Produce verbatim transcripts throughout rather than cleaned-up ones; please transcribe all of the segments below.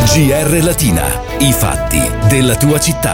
G R Latina, i fatti della tua città.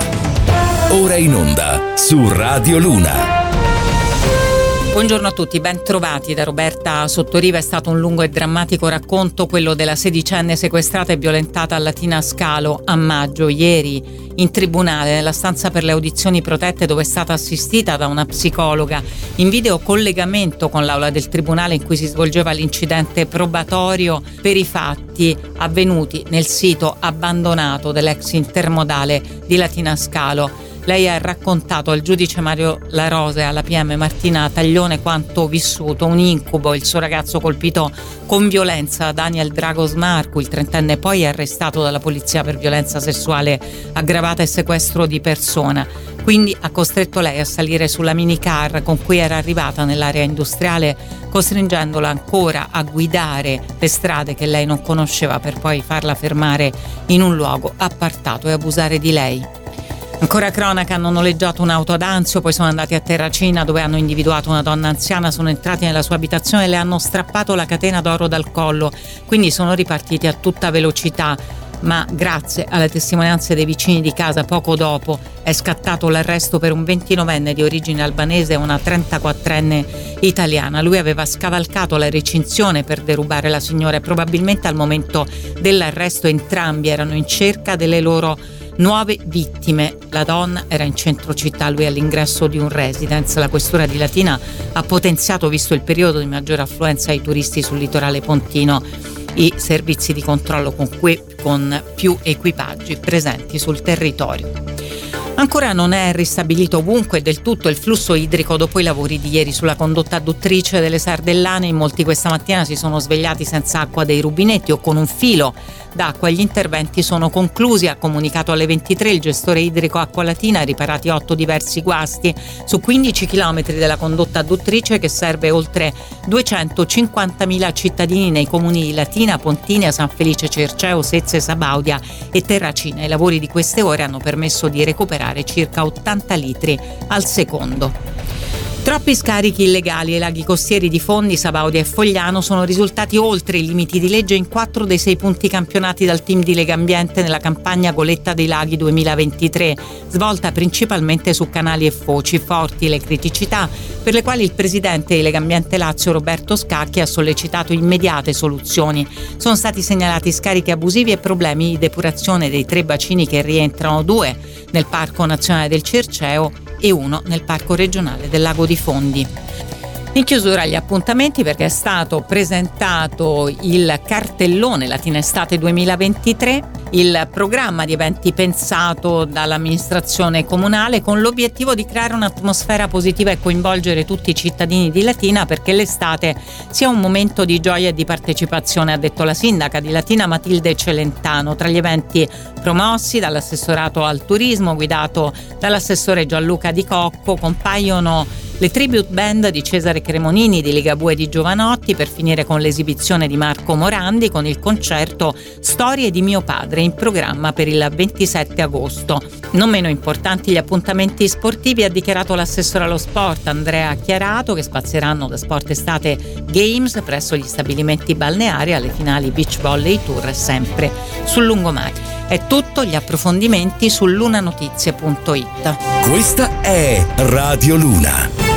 Ora in onda su Radio Luna. Buongiorno a tutti, ben trovati da Roberta Sottoriva. È stato un lungo e drammatico racconto quello della sedicenne sequestrata e violentata a Latina Scalo a maggio. Ieri in tribunale, nella stanza per le audizioni protette dove è stata assistita da una psicologa, in video collegamento con l'aula del tribunale in cui si svolgeva l'incidente probatorio per i fatti avvenuti nel sito abbandonato dell'ex intermodale di Latina Scalo. Lei ha raccontato al giudice Mario La Rosa e alla P M Martina Taglione quanto vissuto, un incubo. Il suo ragazzo colpito con violenza, Daniel Dragos Marcu, il trentenne poi arrestato dalla polizia per violenza sessuale aggravata e sequestro di persona. Quindi ha costretto lei a salire sulla minicar con cui era arrivata nell'area industriale, costringendola ancora a guidare le strade che lei non conosceva per poi farla fermare in un luogo appartato e abusare di lei. Ancora cronaca, hanno noleggiato un'auto ad Anzio, poi sono andati a Terracina dove hanno individuato una donna anziana, sono entrati nella sua abitazione e le hanno strappato la catena d'oro dal collo, quindi sono ripartiti a tutta velocità, ma grazie alle testimonianze dei vicini di casa poco dopo è scattato l'arresto per un ventinovenne di origine albanese e una trentaquattrenne italiana. Lui aveva scavalcato la recinzione per derubare la signora e probabilmente al momento dell'arresto entrambi erano in cerca delle loro nuove vittime. La donna era in centro città, lui all'ingresso di un residence. La questura di Latina ha potenziato, visto il periodo di maggiore affluenza ai turisti sul litorale pontino, i servizi di controllo con, cui, con più equipaggi presenti sul territorio. Ancora non è ristabilito ovunque del tutto il flusso idrico dopo i lavori di ieri sulla condotta adduttrice delle Sardellane. In molti questa mattina si sono svegliati senza acqua dei rubinetti o con un filo d'acqua. Gli interventi sono conclusi, ha comunicato alle ventitré il gestore idrico Acqualatina, riparati otto diversi guasti su quindici chilometri della condotta adduttrice che serve oltre duecentocinquantamila cittadini nei comuni di Latina, Pontinia, San Felice Cerceo, Sezze, Sabaudia e Terracina. I lavori di queste ore hanno permesso di recuperare circa ottanta litri al secondo. Troppi scarichi illegali ai laghi costieri di Fondi, Sabaudia e Fogliano sono risultati oltre i limiti di legge in quattro dei sei punti campionati dal team di Legambiente nella campagna Goletta dei Laghi duemilaventitré, svolta principalmente su canali e foci. Forti le criticità per le quali il presidente di Legambiente Lazio Roberto Scacchi ha sollecitato immediate soluzioni. Sono stati segnalati scarichi abusivi e problemi di depurazione dei tre bacini che rientrano, due nel Parco Nazionale del Cerceo e uno nel Parco Regionale del Lago di Fondi. In chiusura gli appuntamenti, perché è stato presentato il cartellone Latina Estate duemilaventitré, il programma di eventi pensato dall'amministrazione comunale con l'obiettivo di creare un'atmosfera positiva e coinvolgere tutti i cittadini di Latina perché l'estate sia un momento di gioia e di partecipazione, ha detto la sindaca di Latina Matilde Celentano. Tra gli eventi promossi dall'assessorato al turismo guidato dall'assessore Gianluca Di Cocco compaiono le tribute band di Cesare Cremonini, di Ligabue e di Giovanotti, per finire con l'esibizione di Marco Morandi con il concerto Storie di mio padre in programma per il ventisette agosto. Non meno importanti gli appuntamenti sportivi, ha dichiarato l'assessore allo sport Andrea Chiarato, che spazieranno da Sport Estate Games presso gli stabilimenti balneari alle finali Beach Volley Tour sempre sul lungomare. È tutto, gli approfondimenti su lunanotizie punto it. Questa è Radio Luna.